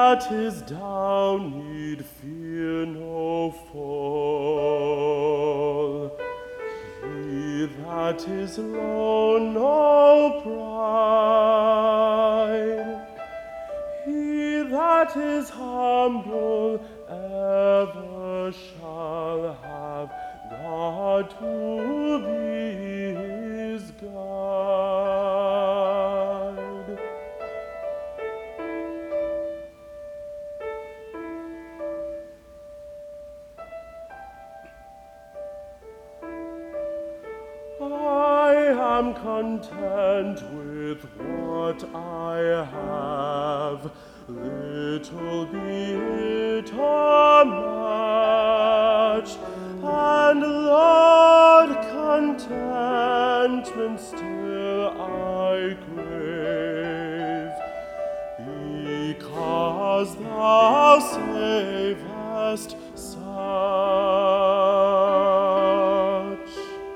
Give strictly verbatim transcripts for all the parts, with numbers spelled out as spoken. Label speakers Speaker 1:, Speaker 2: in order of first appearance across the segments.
Speaker 1: that is down need fear no fall. He that is low no pride. He that is humble ever shall have God to be his guide. I am content with what I have, little be it or much, and Lord, contentment still I crave, because thou savest such.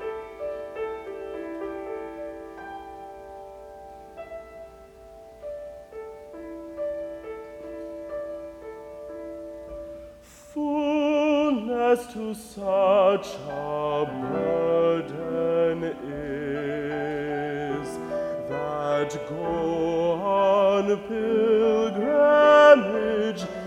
Speaker 1: Fullness to such a burden is, that go on pilgrimage